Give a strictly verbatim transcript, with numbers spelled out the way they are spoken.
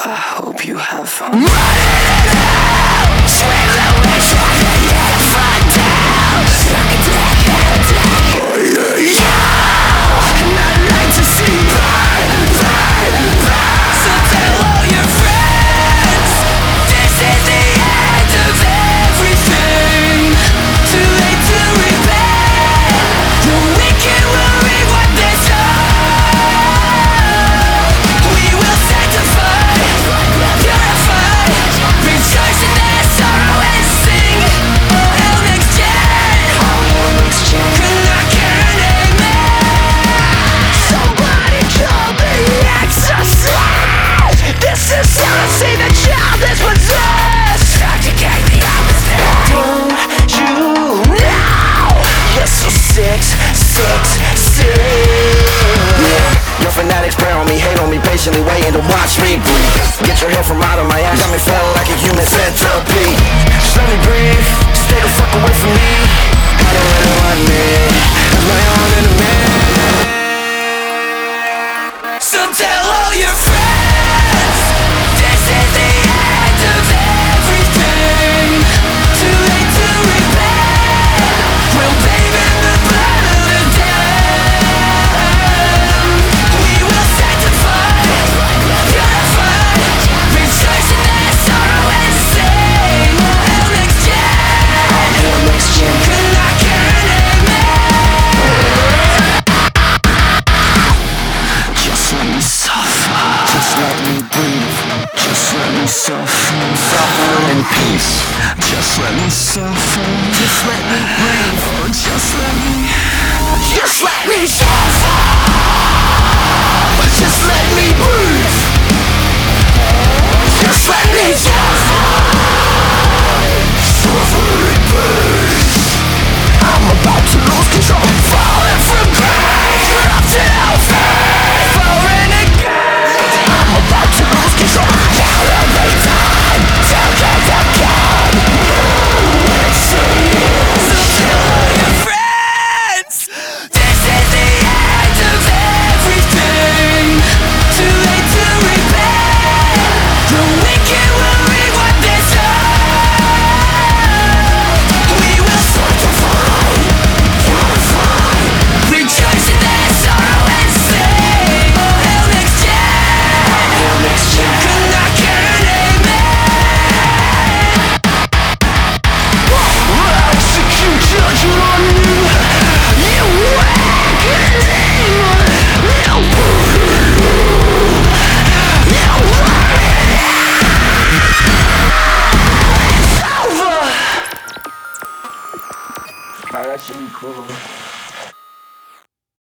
I hope you have fun. Running in hell, swing the wish I can get a front down. Suck a dick, head down. Yeah, and I'd like to see burn, burn, burn. So tell all your friends, this is the end of everything. Too late to repent. The wicked will reap what they sow. We will sanctify, purify, rejoice in their sorrow and sing. Oh, hell next gen, can I get an amen? Somebody call me exorcist. This is heresy, the child is possessed. Doctor gave me opposite. Don't you know you're so sick, sick, sick? Your fanatics pray on me, hate on me, patiently waiting to watch me bleed. Get your hair from out of my ass, got me feeling like a human centipede. Just let me breathe, stay the fuck away from me. I don't really want me, I'm my own enemy. So tell all your friends, this is the end of everything. Too late to repent, we'll bathe in the blood of the damned. We will sanctify, purify, rejoice in their sorrow and sing. Oh, hell next gen, hell next gen, can I get an amen? Just let me suffer, just let me breathe, just let me suffer, suffer in peace. Just let me suffer, just let me breathe, oh, just let me, just let me suffer, just let me breathe, just let me suffer, suffer in peace. I'm about to lose control, falling from grace, trapped in hellfire, falling again. I'm about to lose control, count of the time, till death again. So tell all your friends, this is the end of everything. Too late to repent, the wicked will reap what they sow. We will sanctify, purify, rejoice in their sorrow and sing. Oh, hell next gen, hell next gen, can I get an amen? Execute judgment on you, you wicked demon, you It's over. Alright, that should be cool.